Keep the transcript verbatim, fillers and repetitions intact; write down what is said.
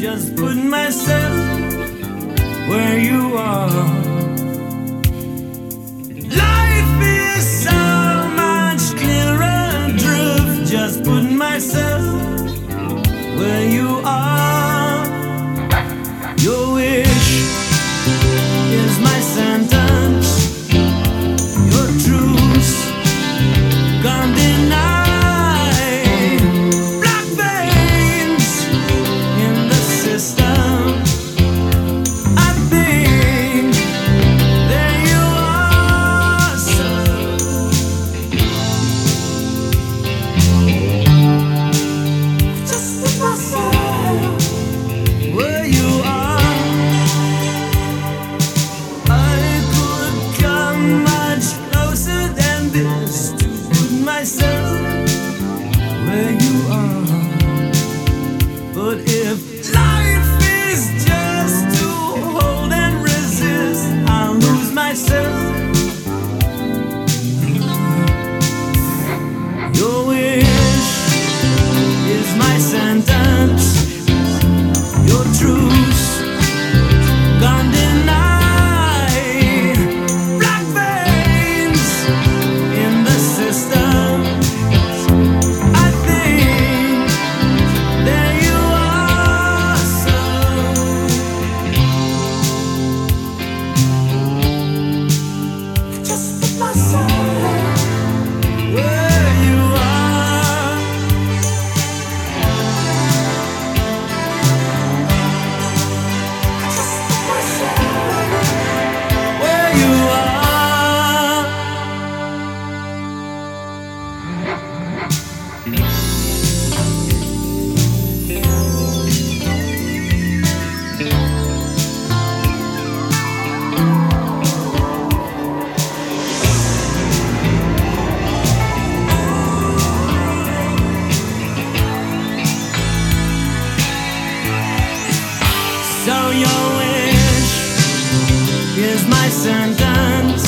just put myself where you are. Life is so much clearer drift, just put myself where you are. Your wish is my sentence, your truth can't deny. Black veins in the system, I think there you are, sir. Just put myself where you are. I could come much closer than this to put myself where you are. But if life is just to hold and resist, I'll lose myself. Your wish is my sentence, your truth can't deny. Black veins in the system, I think there you are, sir. Just put myself where you are. Just put myself where you are. So your wish is my sentence,